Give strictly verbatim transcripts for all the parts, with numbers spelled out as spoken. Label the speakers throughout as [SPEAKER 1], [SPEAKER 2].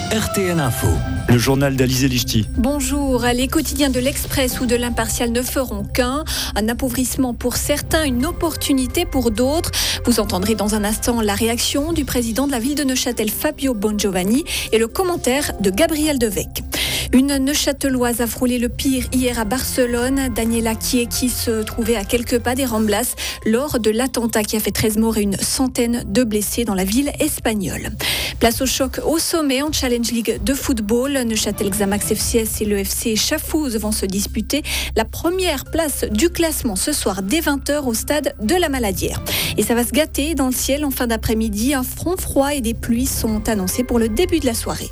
[SPEAKER 1] R T N Info, le journal d'Alizé Lichty.
[SPEAKER 2] Bonjour, les quotidiens de l'Express ou de l'Impartial ne feront qu'un. Un appauvrissement pour certains, une opportunité pour d'autres. Vous entendrez dans un instant la réaction du président de la ville de Neuchâtel, Fabio Bongiovanni, et le commentaire de Gabriel Devecq. Une Neuchâteloise a frôlé le pire hier à Barcelone. Daniela Kieki se trouvait à quelques pas des Ramblas lors de l'attentat qui a fait treize morts et une centaine de blessés dans la ville espagnole. Place au choc au sommet en Challenge League de football. Neuchâtel Xamax F C S et le F C Schaffhouse vont se disputer la première place du classement ce soir dès vingt heures au stade de la Maladière. Et ça va se gâter dans le ciel en fin d'après-midi. Un front froid et des pluies sont annoncés pour le début de la soirée.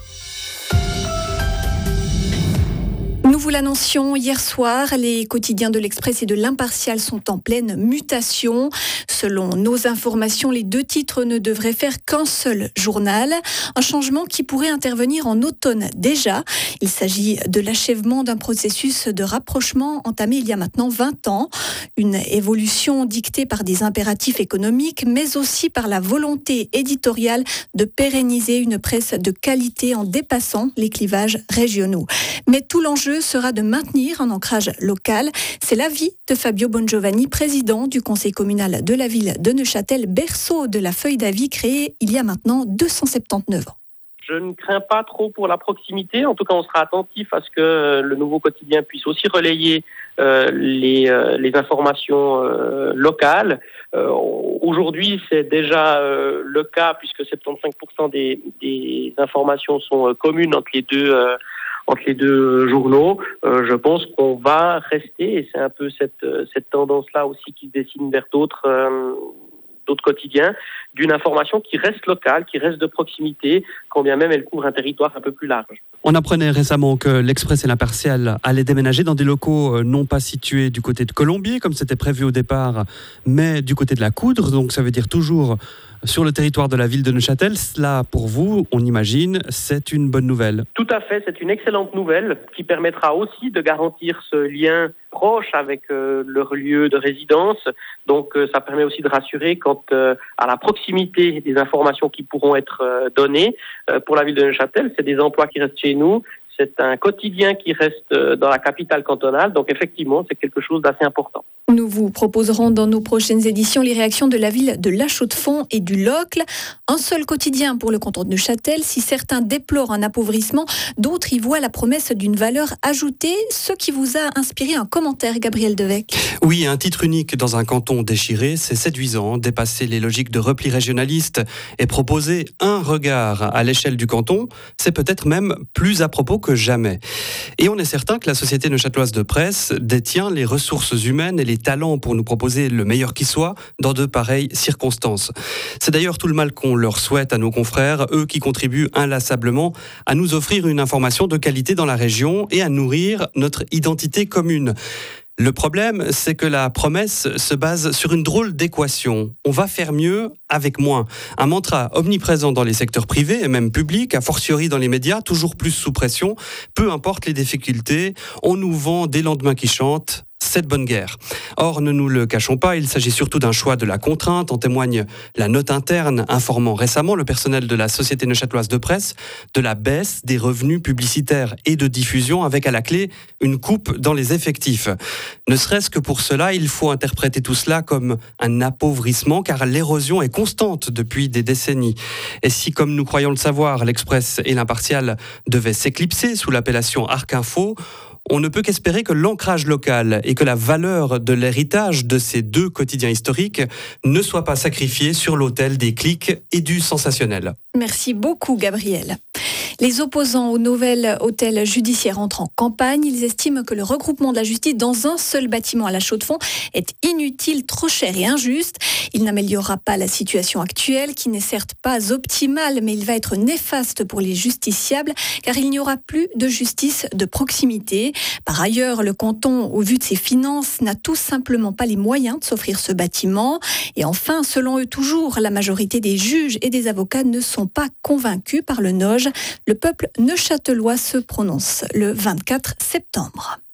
[SPEAKER 2] Nous vous l'annoncions hier soir, les quotidiens de l'Express et de l'Impartial sont en pleine mutation. Selon nos informations, les deux titres ne devraient faire qu'un seul journal. Un changement qui pourrait intervenir en automne déjà. Il s'agit de l'achèvement d'un processus de rapprochement entamé il y a maintenant vingt ans. Une évolution dictée par des impératifs économiques, mais aussi par la volonté éditoriale de pérenniser une presse de qualité en dépassant les clivages régionaux. Mais tout l'enjeu sera de maintenir un ancrage local. C'est l'avis de Fabio Bongiovanni, président du conseil communal de la ville de Neuchâtel, berceau de la feuille d'avis créée il y a maintenant deux cent soixante-dix-neuf ans.
[SPEAKER 3] Je ne crains pas trop pour la proximité. En tout cas, on sera attentif à ce que le nouveau quotidien puisse aussi relayer euh, les, euh, les informations euh, locales. Euh, aujourd'hui, c'est déjà euh, le cas puisque soixante-quinze pour cent des, des informations sont euh, communes entre les deux euh, entre les deux journaux. Euh, je pense qu'on va rester, et c'est un peu cette, cette tendance-là aussi qui se dessine vers d'autres, euh, d'autres quotidiens, d'une information qui reste locale, qui reste de proximité, quand bien même elle couvre un territoire un peu plus large.
[SPEAKER 4] On apprenait récemment que l'Express et l'Impartial allaient déménager dans des locaux non pas situés du côté de Colombier, comme c'était prévu au départ, mais du côté de la Coudre, donc ça veut dire toujours sur le territoire de la ville de Neuchâtel. Cela, pour vous, on imagine, c'est une bonne nouvelle.
[SPEAKER 3] Tout à fait, c'est une excellente nouvelle qui permettra aussi de garantir ce lien proche avec euh, leur lieu de résidence. Donc euh, ça permet aussi de rassurer quant euh, à la proximité des informations qui pourront être euh, données. Euh, pour la ville de Neuchâtel, c'est des emplois qui restent chez nous. C'est un quotidien qui reste dans la capitale cantonale. Donc effectivement, c'est quelque chose d'assez important.
[SPEAKER 2] Nous vous proposerons dans nos prochaines éditions les réactions de la ville de La Chaux-de-Fonds et du Locle. Un seul quotidien pour le canton de Neuchâtel. Si certains déplorent un appauvrissement, d'autres y voient la promesse d'une valeur ajoutée. Ce qui vous a inspiré un commentaire, Gabriel Devecq.
[SPEAKER 4] Oui, un titre unique dans un canton déchiré, c'est séduisant. Dépasser les logiques de repli régionaliste et proposer un regard à l'échelle du canton, c'est peut-être même plus à propos que jamais. Et on est certain que la Société neuchâteloise de presse détient les ressources humaines et les talents pour nous proposer le meilleur qui soit dans de pareilles circonstances. C'est d'ailleurs tout le mal qu'on leur souhaite à nos confrères, eux qui contribuent inlassablement à nous offrir une information de qualité dans la région et à nourrir notre identité commune. Le problème, c'est que la promesse se base sur une drôle d'équation. On va faire mieux avec moins. Un mantra omniprésent dans les secteurs privés et même publics, a fortiori dans les médias, toujours plus sous pression. Peu importe les difficultés, on nous vend des lendemains qui chantent. Cette bonne guerre. Or, ne nous le cachons pas, il s'agit surtout d'un choix de la contrainte. En témoigne la note interne informant récemment le personnel de la Société neuchâteloise de presse de la baisse des revenus publicitaires et de diffusion, avec à la clé une coupe dans les effectifs. Ne serait-ce que pour cela, il faut interpréter tout cela comme un appauvrissement, car l'érosion est constante depuis des décennies. Et si, comme nous croyons le savoir, l'Express et l'Impartial devaient s'éclipser sous l'appellation Arc Info, on ne peut qu'espérer que l'ancrage local et que la valeur de l'héritage de ces deux quotidiens historiques ne soit pas sacrifiée sur l'autel des clics et du sensationnel.
[SPEAKER 2] Merci beaucoup, Gabriel. Les opposants au nouvel hôtel judiciaire entrent en campagne. Ils estiment que le regroupement de la justice dans un seul bâtiment à La Chaux-de-Fonds est inutile, trop cher et injuste. Il n'améliorera pas la situation actuelle, qui n'est certes pas optimale, mais il va être néfaste pour les justiciables, car il n'y aura plus de justice de proximité. Par ailleurs, le canton, au vu de ses finances, n'a tout simplement pas les moyens de s'offrir ce bâtiment. Et enfin, selon eux toujours, la majorité des juges et des avocats ne sont pas convaincus par le N O J. Le peuple neuchâtelois se prononce le vingt-quatre septembre.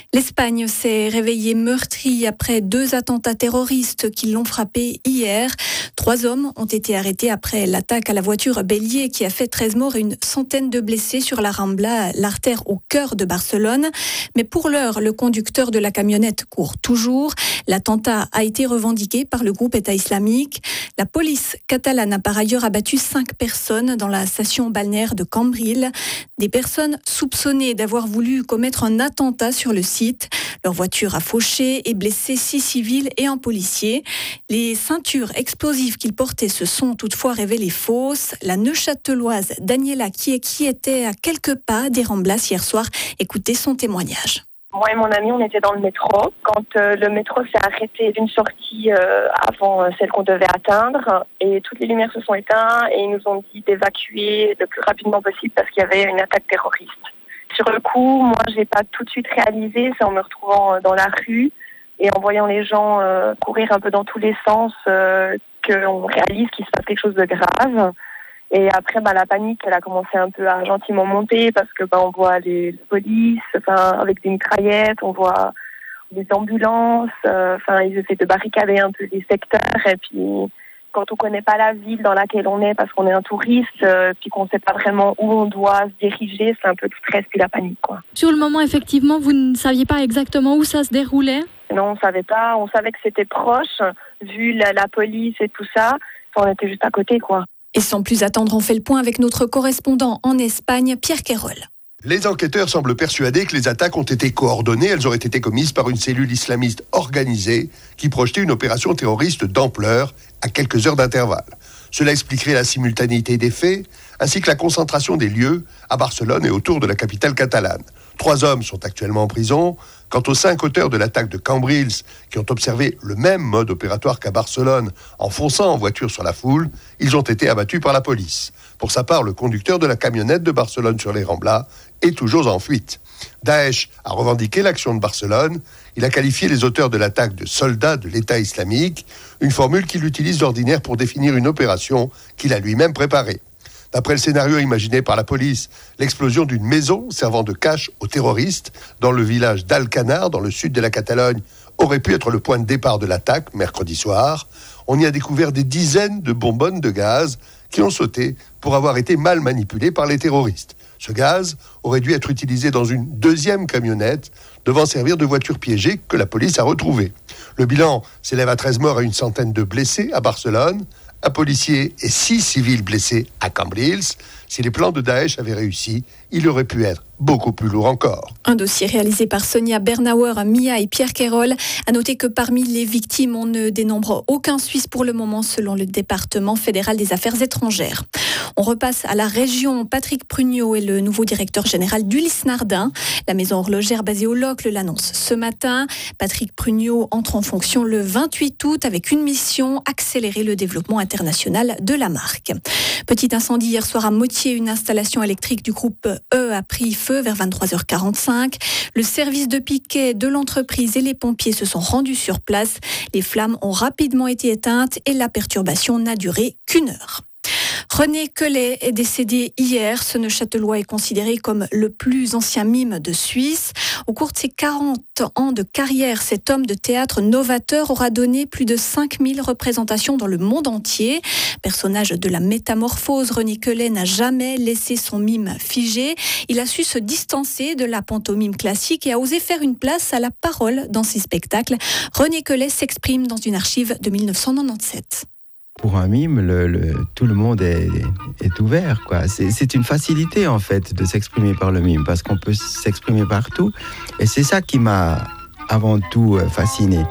[SPEAKER 2] L'Espagne s'est réveillée meurtrie après deux attentats terroristes qui l'ont frappé hier. Trois hommes ont été arrêtés après l'attaque à la voiture bélier qui a fait treize morts et une centaine de blessés sur la Rambla, l'artère au cœur de Barcelone. Mais pour l'heure, le conducteur de la camionnette court toujours. L'attentat a été revendiqué par le groupe État islamique. La police catalane a par ailleurs abattu cinq personnes dans la station balnéaire de Cambrils. Des personnes soupçonnées d'avoir voulu commettre un attentat sur le site. Leur voiture a fauché et blessé six civils et un policier. Les ceintures explosives qu'ils portaient se sont toutefois révélées fausses. La Neuchâteloise Daniela qui, qui était à quelques pas des Ramblas hier soir, écoutez son témoignage.
[SPEAKER 5] Moi et mon ami, on était dans le métro. Quand euh, le métro s'est arrêté d'une sortie euh, avant euh, celle qu'on devait atteindre, et toutes les lumières se sont éteintes et ils nous ont dit d'évacuer le plus rapidement possible parce qu'il y avait une attaque terroriste. Sur le coup, moi, j'ai pas tout de suite réalisé, c'est en me retrouvant dans la rue et en voyant les gens euh, courir un peu dans tous les sens euh, qu'on réalise qu'il se passe quelque chose de grave. Et après, bah, la panique, elle a commencé un peu à gentiment monter parce que bah, on voit les, les polices, enfin, avec des mitraillettes, on voit des ambulances, enfin, euh, ils essaient de barricader un peu les secteurs et puis. Quand on ne connaît pas la ville dans laquelle on est parce qu'on est un touriste, euh, puis qu'on ne sait pas vraiment où on doit se diriger, c'est un peu le stress puis la panique, quoi.
[SPEAKER 6] Sur le moment, effectivement, vous ne saviez pas exactement où ça se déroulait ?
[SPEAKER 5] Non, on ne savait pas. On savait que c'était proche, vu la, la police et tout ça. On était juste à côté, quoi.
[SPEAKER 2] Et sans plus attendre, on fait le point avec notre correspondant en Espagne, Pierre Querol.
[SPEAKER 7] Les enquêteurs semblent persuadés que les attaques ont été coordonnées. Elles auraient été commises par une cellule islamiste organisée qui projetait une opération terroriste d'ampleur à quelques heures d'intervalle. Cela expliquerait la simultanéité des faits, ainsi que la concentration des lieux à Barcelone et autour de la capitale catalane. Trois hommes sont actuellement en prison. Quant aux cinq auteurs de l'attaque de Cambrils, qui ont observé le même mode opératoire qu'à Barcelone en fonçant en voiture sur la foule, ils ont été abattus par la police. Pour sa part, le conducteur de la camionnette de Barcelone sur les Ramblas est toujours en fuite. Daesh a revendiqué l'action de Barcelone. Il a qualifié les auteurs de l'attaque de soldats de l'État islamique, une formule qu'il utilise d'ordinaire pour définir une opération qu'il a lui-même préparée. D'après le scénario imaginé par la police, l'explosion d'une maison servant de cache aux terroristes dans le village d'Alcanar, dans le sud de la Catalogne, aurait pu être le point de départ de l'attaque mercredi soir. On y a découvert des dizaines de bonbonnes de gaz qui ont sauté pour avoir été mal manipulées par les terroristes. Ce gaz aurait dû être utilisé dans une deuxième camionnette devant servir de voiture piégée que la police a retrouvée. Le bilan s'élève à treize morts et une centaine de blessés à Barcelone, un policier et six civils blessés à Cambrils. Si les plans de Daesh avaient réussi, il aurait pu être beaucoup plus lourd encore.
[SPEAKER 2] Un dossier réalisé par Sonia Bernauer, Mia et Pierre Querol. À noter que parmi les victimes, on ne dénombre aucun Suisse pour le moment, selon le département fédéral des affaires étrangères. On repasse à la région. Patrick Prugnot est le nouveau directeur général d'Ulysse Nardin. La maison horlogère basée au Locle l'annonce ce matin. Patrick Prugnot entre en fonction le vingt-huit août avec une mission, accélérer le développement international de la marque. Petit incendie hier soir à Motier, une installation électrique du groupe E a pris feu vers vingt-trois heures quarante-cinq. Le service de piquet de l'entreprise et les pompiers se sont rendus sur place. Les flammes ont rapidement été éteintes et la perturbation n'a duré qu'une heure. René Quelet est décédé hier. Ce Neuchâtelois est considéré comme le plus ancien mime de Suisse. Au cours de ses quarante ans de carrière, cet homme de théâtre novateur aura donné plus de cinq mille représentations dans le monde entier. Personnage de la métamorphose, René Quelet n'a jamais laissé son mime figé. Il a su se distancer de la pantomime classique et a osé faire une place à la parole dans ses spectacles. René Quelet s'exprime dans une archive de dix-neuf cent quatre-vingt-dix-sept.
[SPEAKER 8] Pour un mime, le, le, tout le monde est, est ouvert, quoi. C'est, c'est une facilité, en fait, de s'exprimer par le mime, parce qu'on peut s'exprimer partout. Et c'est ça qui m'a, avant tout, fasciné.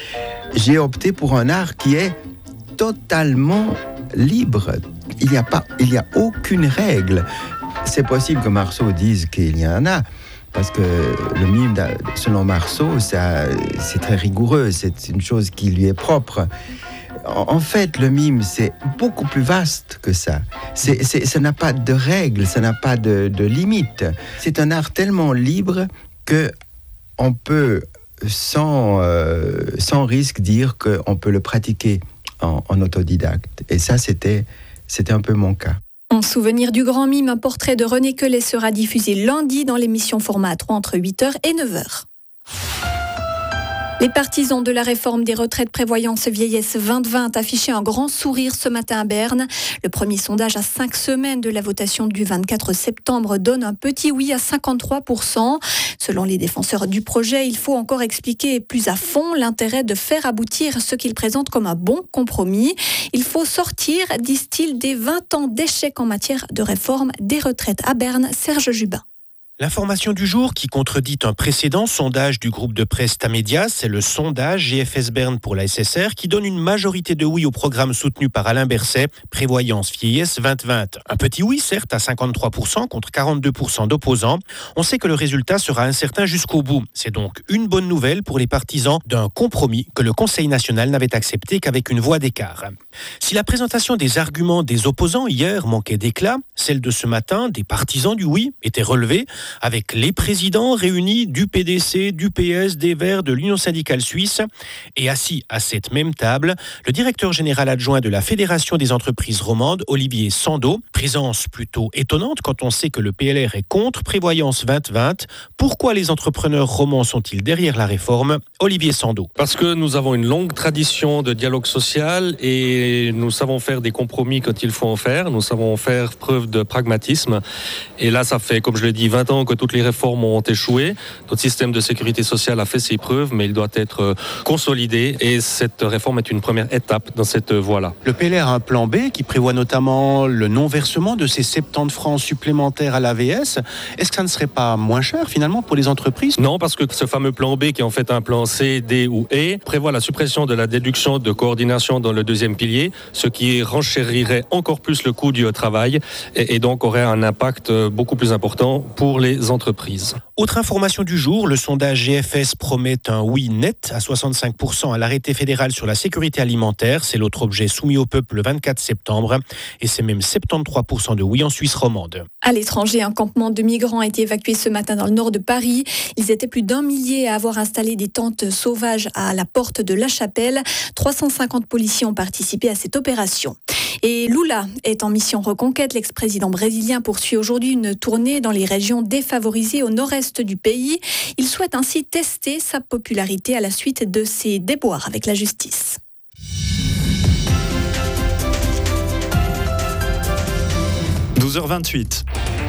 [SPEAKER 8] J'ai opté pour un art qui est totalement libre. Il n'y a pas, il n'y a aucune règle. C'est possible que Marceau dise qu'il y en a, parce que le mime, selon Marceau, ça, c'est très rigoureux. C'est une chose qui lui est propre. En fait, le mime, c'est beaucoup plus vaste que ça. C'est, c'est, ça n'a pas de règles, ça n'a pas de, de limites. C'est un art tellement libre qu'on peut, sans, euh, sans risque, dire qu'on peut le pratiquer en, en autodidacte. Et ça, c'était, c'était un peu mon cas.
[SPEAKER 2] En souvenir du grand mime, un portrait de René Quelet sera diffusé lundi dans l'émission Format à trois entre huit heures et neuf heures. Les partisans de la réforme des retraites prévoyance vieillesse vingt vingt affichaient un grand sourire ce matin à Berne. Le premier sondage à cinq semaines de la votation du vingt-quatre septembre donne un petit oui à cinquante-trois pour cent. Selon les défenseurs du projet, il faut encore expliquer plus à fond l'intérêt de faire aboutir ce qu'ils présentent comme un bon compromis. Il faut sortir, disent-ils, des vingt ans d'échecs en matière de réforme des retraites. À Berne, Serge Jubin.
[SPEAKER 9] L'information du jour qui contredit un précédent sondage du groupe de presse Tamedia, c'est le sondage G F S Berne pour la S S R qui donne une majorité de oui au programme soutenu par Alain Berset, prévoyance vieillesse vingt vingt. Un petit oui certes à cinquante-trois pour cent contre quarante-deux pour cent d'opposants. On sait que le résultat sera incertain jusqu'au bout. C'est donc une bonne nouvelle pour les partisans d'un compromis que le Conseil national n'avait accepté qu'avec une voix d'écart. Si la présentation des arguments des opposants hier manquait d'éclat, celle de ce matin des partisans du oui était relevée, avec les présidents réunis du P D C, du P S, des Verts, de l'Union syndicale suisse. Et assis à cette même table, le directeur général adjoint de la Fédération des entreprises romandes, Olivier Sando. Présence plutôt étonnante quand on sait que le P L R est contre prévoyance vingt vingt. Pourquoi les entrepreneurs romans sont-ils derrière la réforme ? Olivier Sando.
[SPEAKER 10] Parce que nous avons une longue tradition de dialogue social et nous savons faire des compromis quand il faut en faire. Nous savons faire preuve de pragmatisme. Et là, ça fait, comme je l'ai dit, vingt ans que toutes les réformes ont échoué. Notre système de sécurité sociale a fait ses preuves, mais il doit être consolidé et cette réforme est une première étape dans cette voie-là.
[SPEAKER 9] Le P L R a un plan B qui prévoit notamment le non-versement de ces soixante-dix francs supplémentaires à l'A V S. Est-ce que ça ne serait pas moins cher finalement pour les entreprises ?
[SPEAKER 10] Non, parce que ce fameux plan B, qui est en fait un plan C, D ou E, prévoit la suppression de la déduction de coordination dans le deuxième pilier, ce qui renchérirait encore plus le coût du travail et, et donc aurait un impact beaucoup plus important pour les entreprises.
[SPEAKER 9] Autre information du jour, le sondage G F S promet un oui net à soixante-cinq pour cent à l'arrêté fédéral sur la sécurité alimentaire. C'est l'autre objet soumis au peuple le vingt-quatre septembre. Et c'est même soixante-treize pour cent de oui en Suisse romande.
[SPEAKER 2] À l'étranger, un campement de migrants a été évacué ce matin dans le nord de Paris. Ils étaient plus d'un millier à avoir installé des tentes sauvages à la porte de La Chapelle. trois cent cinquante policiers ont participé à cette opération. Et Lula est en mission reconquête. L'ex-président brésilien poursuit aujourd'hui une tournée dans les régions défavorisées au nord-est du pays. Il souhaite ainsi tester sa popularité à la suite de ses déboires avec la justice.
[SPEAKER 1] douze heures vingt-huit.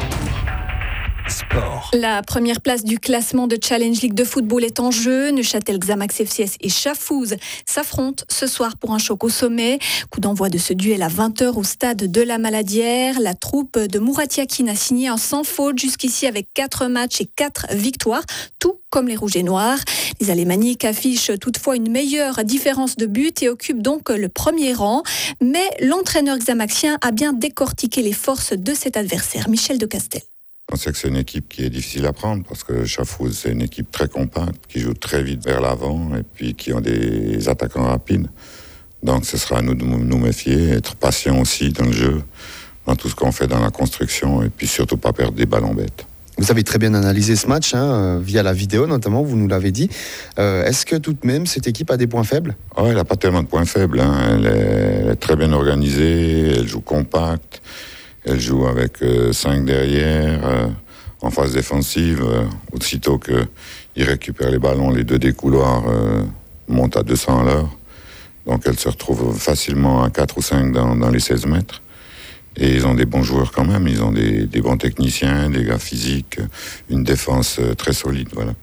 [SPEAKER 1] Sport.
[SPEAKER 2] La première place du classement de Challenge League de football est en jeu. Neuchâtel Xamax F C S et Schaffhouse s'affrontent ce soir pour un choc au sommet. Coup d'envoi de ce duel à vingt heures au stade de la Maladière. La troupe de Mouratiakin a signé un sans faute jusqu'ici avec quatre matchs et quatre victoires, tout comme les Rouges et Noirs. Les Alémaniques affichent toutefois une meilleure différence de but et occupent donc le premier rang. Mais l'entraîneur xamaxien a bien décortiqué les forces de cet adversaire, Michel de Castel.
[SPEAKER 11] On sait que c'est une équipe qui est difficile à prendre parce que Schaffhouse, c'est une équipe très compacte, qui joue très vite vers l'avant et puis qui ont des attaquants rapides. Donc ce sera à nous de nous méfier, être patient aussi dans le jeu, dans tout ce qu'on fait dans la construction et puis surtout pas perdre des ballons bêtes.
[SPEAKER 12] Vous avez très bien analysé ce match, hein, via la vidéo notamment, vous nous l'avez dit. Euh, est-ce que tout de même cette équipe a des points faibles ?
[SPEAKER 11] Oh, elle n'a pas tellement de points faibles. Hein. Elle, est, elle est très bien organisée, elle joue compact. Elle joue avec euh, cinq derrière, euh, en phase défensive. Euh, aussitôt qu'ils récupèrent les ballons, les deux des couloirs euh, montent à deux cents à l'heure. Donc elle se retrouve facilement à quatre ou cinq dans, dans les seize mètres. Et ils ont des bons joueurs quand même. Ils ont des, des bons techniciens, des gars physiques, une défense euh, très solide. Voilà.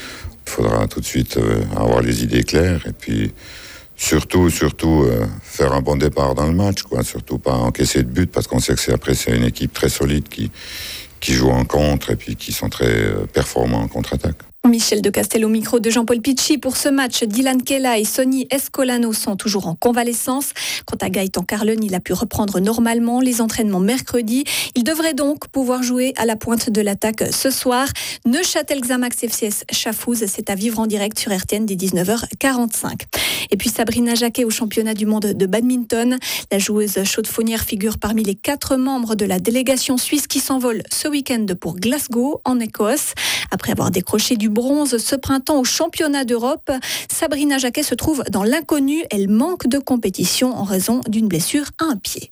[SPEAKER 11] Il faudra tout de suite euh, avoir les idées claires et puis... Surtout, surtout euh, faire un bon départ dans le match, quoi. Surtout pas encaisser de but parce qu'on sait que c'est après c'est une équipe très solide qui qui joue en contre et puis qui sont très euh, performants en contre-attaque.
[SPEAKER 2] Michel de Castel au micro de Jean-Paul Picchi. Pour ce match, Dylan Kella et Sonny Escolano sont toujours en convalescence. Quant à Gaëtan Carlen, il a pu reprendre normalement les entraînements mercredi. Il devrait donc pouvoir jouer à la pointe de l'attaque ce soir. Neuchâtel Xamax F C S Schaffhouse, c'est à vivre en direct sur R T N dès dix-neuf heures quarante-cinq. Et puis Sabrina Jacquet au championnat du monde de badminton. La joueuse chaudefonnière figure parmi les quatre membres de la délégation suisse qui s'envole ce week-end pour Glasgow, en Écosse. Après avoir décroché du bronze ce printemps au championnat d'Europe, Sabrina Jacquet se trouve dans l'inconnu. Elle manque de compétition en raison d'une blessure à un pied.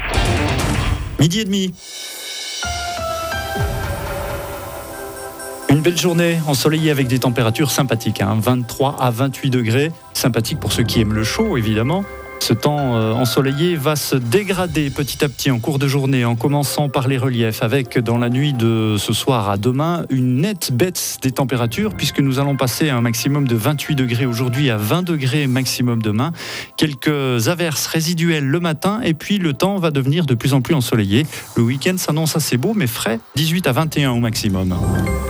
[SPEAKER 1] Midi et demi. Une Une belle journée ensoleillée avec des températures sympathiques, hein, vingt-trois à vingt-huit degrés. Sympathique pour ceux qui aiment le chaud, évidemment. Ce temps euh, ensoleillé va se dégrader petit à petit en cours de journée, en commençant par les reliefs, avec dans la nuit de ce soir à demain une nette baisse des températures, puisque nous allons passer à un maximum de vingt-huit degrés aujourd'hui à vingt degrés maximum demain. Quelques averses résiduelles le matin, et puis le temps va devenir de plus en plus ensoleillé. Le week-end s'annonce assez beau mais frais, dix-huit à vingt et un au maximum.